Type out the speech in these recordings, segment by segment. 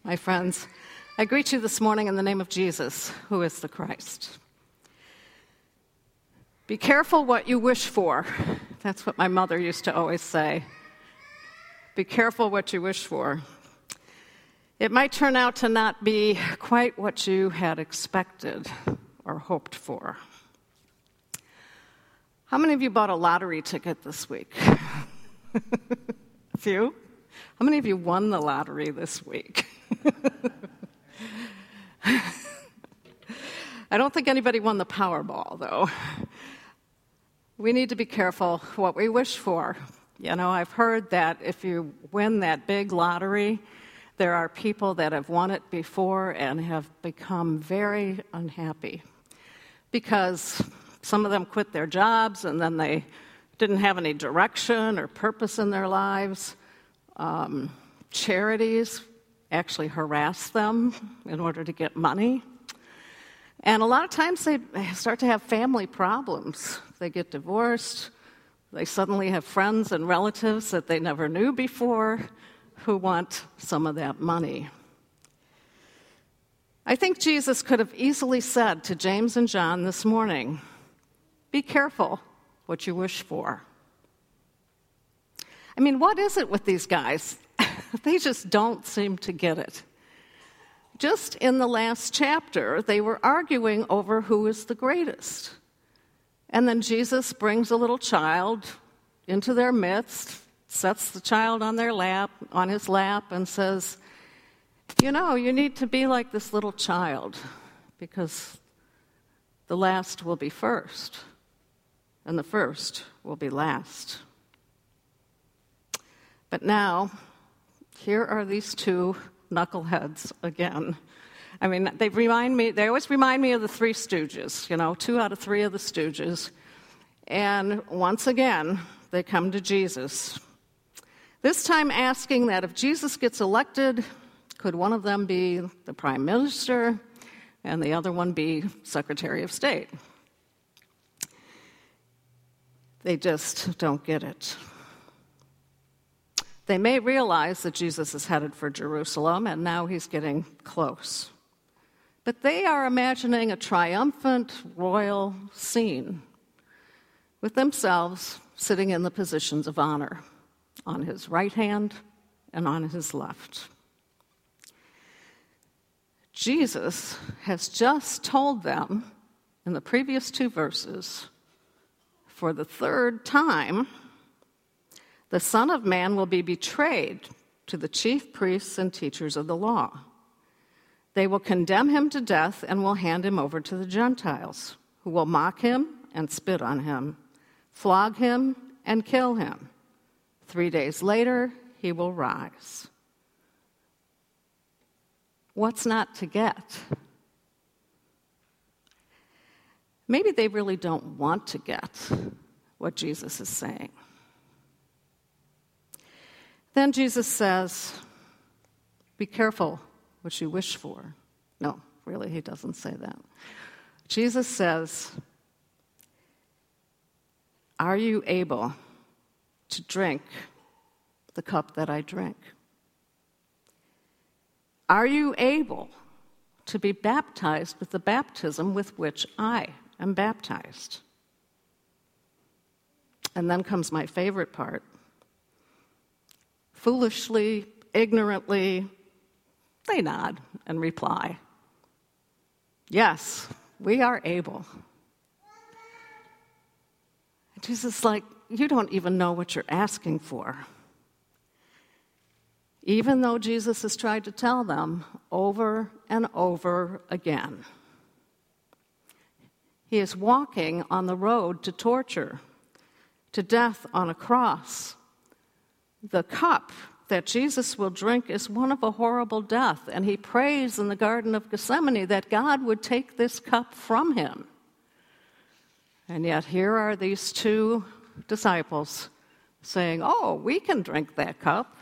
My friends, I greet you this morning in the name of Jesus, who is the Christ. Be careful what you wish for. That's what my mother used to always say. Be careful what you wish for. It might turn out to not be quite what you had expected or hoped for. How many of you bought a lottery ticket this week? A few? How many of you won the lottery this week? I don't think anybody won the Powerball, though. We need to be careful what we wish for. You know, I've heard that if you win that big lottery, there are people that have won it before and have become very unhappy because some of them quit their jobs and then they didn't have any direction or purpose in their lives. Charities actually harass them in order to get money. And a lot of times they start to have family problems. They get divorced. They suddenly have friends and relatives that they never knew before who want some of that money. I think Jesus could have easily said to James and John this morning, be careful what you wish for. I mean, what is it with these guys? They just don't seem to get it. Just in the last chapter, they were arguing over who is the greatest. And then Jesus brings a little child into their midst, sets the child on his lap, and says, you know, you need to be like this little child because the last will be first, and the first will be last. But now, here are these two knuckleheads again. I mean, they always remind me of the Three Stooges, you know, 2 out of 3 of the Stooges. And once again, they come to Jesus. This time asking that if Jesus gets elected, could one of them be the Prime Minister and the other one be Secretary of State? They just don't get it. They may realize that Jesus is headed for Jerusalem, and now he's getting close. But they are imagining a triumphant royal scene with themselves sitting in the positions of honor on his right hand and on his left. Jesus has just told them in the previous 2 verses, for the 3rd time, the Son of Man will be betrayed to the chief priests and teachers of the law. They will condemn him to death and will hand him over to the Gentiles, who will mock him and spit on him, flog him and kill him. 3 days later, he will rise. What's not to get? Maybe they really don't want to get what Jesus is saying. Then Jesus says, be careful what you wish for. No, really, he doesn't say that. Jesus says, are you able to drink the cup that I drink? Are you able to be baptized with the baptism with which I am baptized? And then comes my favorite part. Foolishly, ignorantly, they nod and reply, yes, we are able. And Jesus is like, you don't even know what you're asking for. Even though Jesus has tried to tell them over and over again. He is walking on the road to torture, to death on a cross. The cup that Jesus will drink is one of a horrible death, and he prays in the Garden of Gethsemane that God would take this cup from him. And yet here are these 2 disciples saying, oh, we can drink that cup.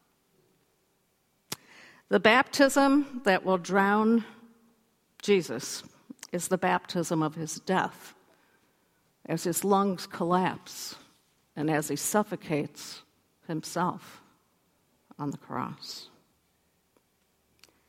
The baptism that will drown Jesus is the baptism of his death, as his lungs collapse and as he suffocates himself on the cross.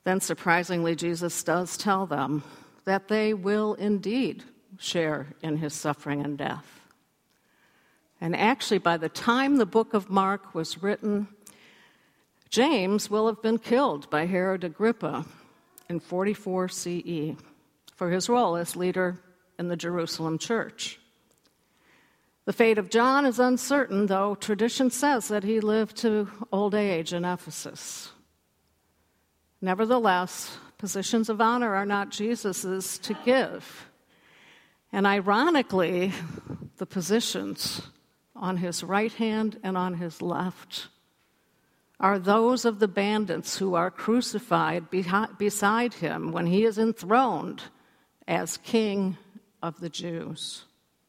Then, surprisingly, Jesus does tell them that they will indeed share in his suffering and death. And actually, by the time the book of Mark was written, James will have been killed by Herod Agrippa in 44 CE for his role as leader in the Jerusalem church. The fate of John is uncertain, though tradition says that he lived to old age in Ephesus. Nevertheless, positions of honor are not Jesus's to give. And ironically, the positions on his right hand and on his left are those of the bandits who are crucified beside him when he is enthroned as King of the Jews.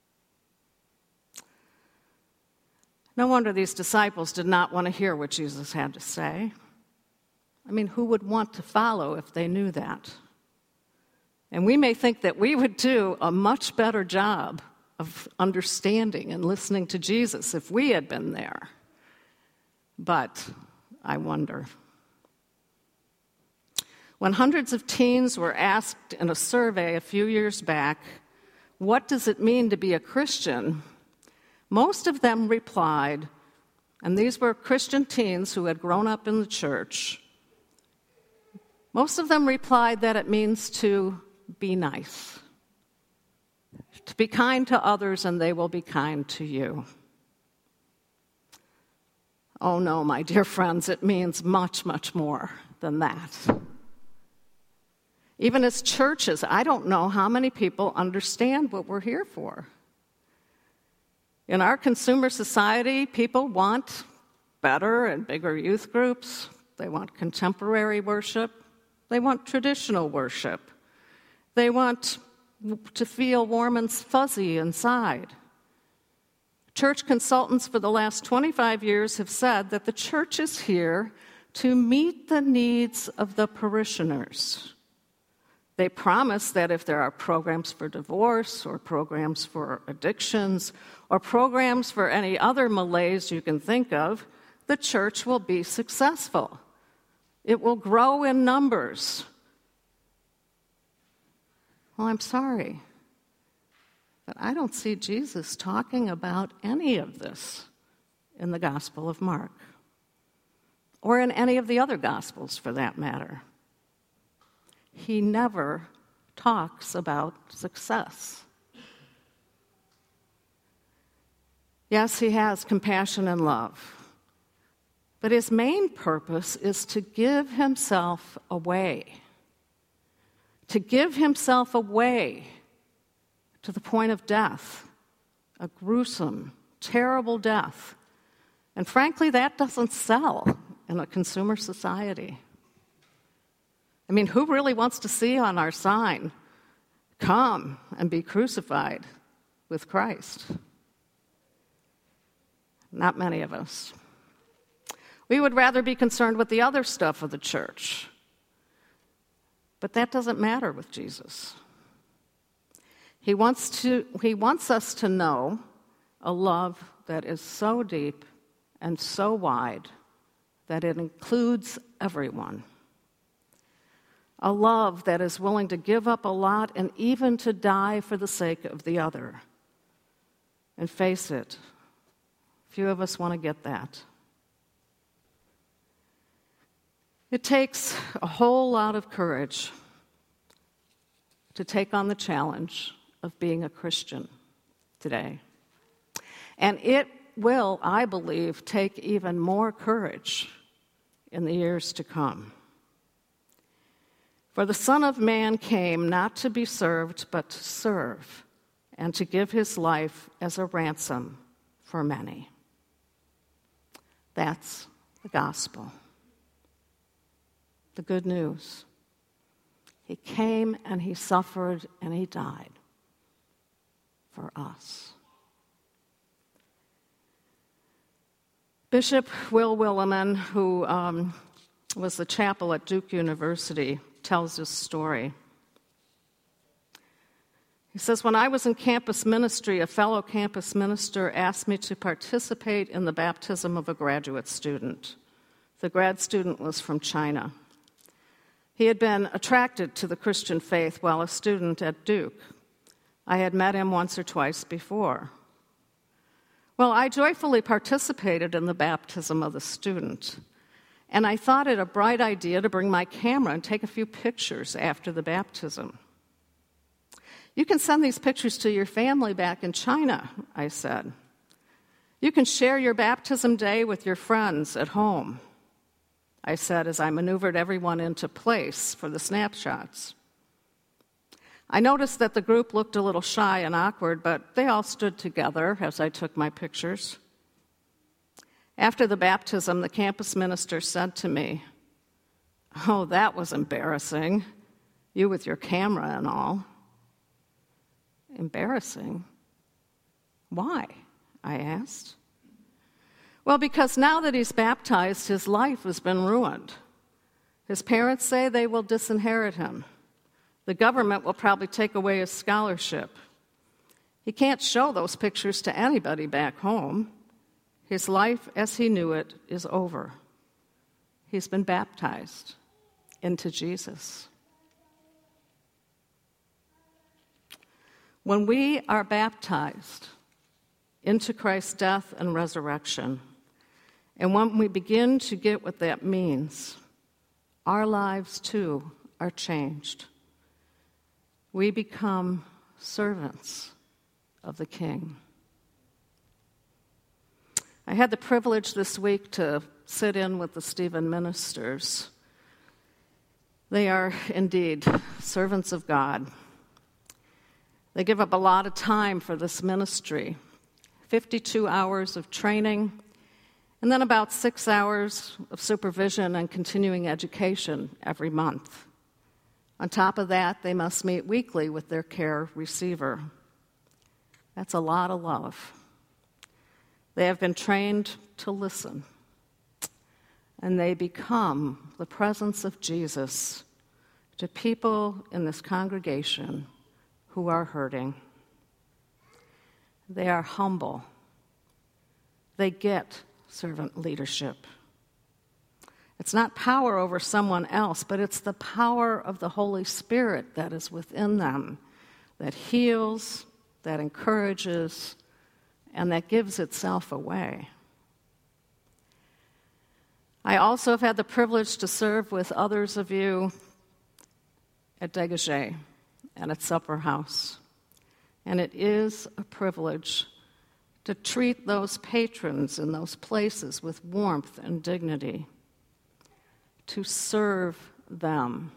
No wonder these disciples did not want to hear what Jesus had to say. I mean, who would want to follow if they knew that? And we may think that we would do a much better job of understanding and listening to Jesus if we had been there. But I wonder. When hundreds of teens were asked in a survey a few years back, what does it mean to be a Christian? Most of them replied, and these were Christian teens who had grown up in the church, most of them replied that it means to be nice, to be kind to others and they will be kind to you. Oh no, my dear friends, it means much, much more than that. Even as churches, I don't know how many people understand what we're here for. In our consumer society, people want better and bigger youth groups. They want contemporary worship. They want traditional worship. They want to feel warm and fuzzy inside. Church consultants for the last 25 years have said that the church is here to meet the needs of the parishioners. They promise that if there are programs for divorce or programs for addictions or programs for any other malaise you can think of, the church will be successful. It will grow in numbers. Well, I'm sorry, but I don't see Jesus talking about any of this in the Gospel of Mark, or in any of the other Gospels for that matter. He never talks about success. Yes, he has compassion and love, but his main purpose is to give himself away. To give himself away to the point of death, a gruesome, terrible death. And frankly, that doesn't sell in a consumer society. I mean, who really wants to see on our sign, "Come and be crucified with Christ"? Not many of us. We would rather be concerned with the other stuff of the church. But that doesn't matter with Jesus. He wants us to know a love that is so deep and so wide that it includes everyone. A love that is willing to give up a lot and even to die for the sake of the other. And face it, few of us want to get that. It takes a whole lot of courage to take on the challenge of being a Christian today. And it will, I believe, take even more courage in the years to come. For the Son of Man came not to be served, but to serve, and to give his life as a ransom for many. That's the gospel. The good news. He came and he suffered and he died for us. Bishop Will Willimon, who was the chapel at Duke University, tells this story. He says, "When I was in campus ministry, a fellow campus minister asked me to participate in the baptism of a graduate student. The grad student was from China. He had been attracted to the Christian faith while a student at Duke. I had met him once or twice before. Well, I joyfully participated in the baptism of the student, and I thought it a bright idea to bring my camera and take a few pictures after the baptism. You can send these pictures to your family back in China, I said. You can share your baptism day with your friends at home, I said as I maneuvered everyone into place for the snapshots. I noticed that the group looked a little shy and awkward, but they all stood together as I took my pictures. After the baptism, the campus minister said to me, "Oh, that was embarrassing, you with your camera and all." Embarrassing? Why? I asked. Well, because now that he's baptized, his life has been ruined. His parents say they will disinherit him. The government will probably take away his scholarship. He can't show those pictures to anybody back home. His life as he knew it is over. He's been baptized into Jesus. When we are baptized into Christ's death and resurrection, and when we begin to get what that means, our lives too are changed. We become servants of the King. I had the privilege this week to sit in with the Stephen ministers. They are indeed servants of God. They give up a lot of time for this ministry, 52 hours of training, and then about 6 hours of supervision and continuing education every month. On top of that, they must meet weekly with their care receiver. That's a lot of love. They have been trained to listen, and they become the presence of Jesus to people in this congregation who are hurting. They are humble. They get servant leadership. It's not power over someone else, but it's the power of the Holy Spirit that is within them, that heals, that encourages, and that gives itself away. I also have had the privilege to serve with others of you at Dégagé and at Supper House. And it is a privilege to treat those patrons in those places with warmth and dignity, to serve them.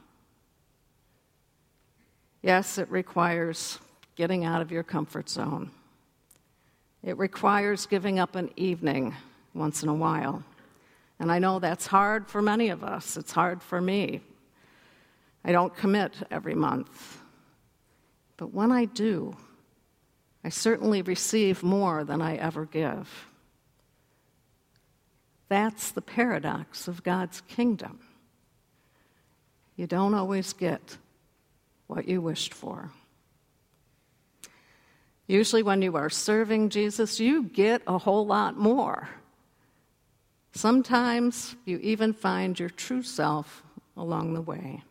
Yes, it requires getting out of your comfort zone. It requires giving up an evening once in a while. And I know that's hard for many of us. It's hard for me. I don't commit every month. But when I do, I certainly receive more than I ever give. That's the paradox of God's kingdom. You don't always get what you wished for. Usually when you are serving Jesus, you get a whole lot more. Sometimes you even find your true self along the way.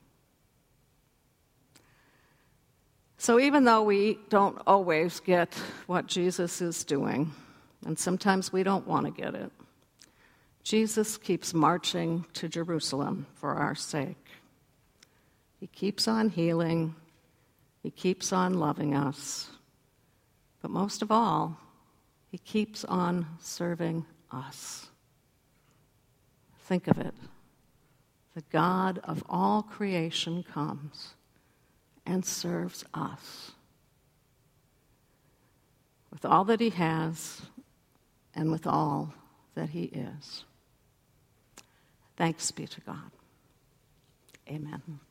So even though we don't always get what Jesus is doing, and sometimes we don't want to get it, Jesus keeps marching to Jerusalem for our sake. He keeps on healing. He keeps on loving us. But most of all, he keeps on serving us. Think of it. The God of all creation comes and serves us with all that he has and with all that he is. Thanks be to God. Amen.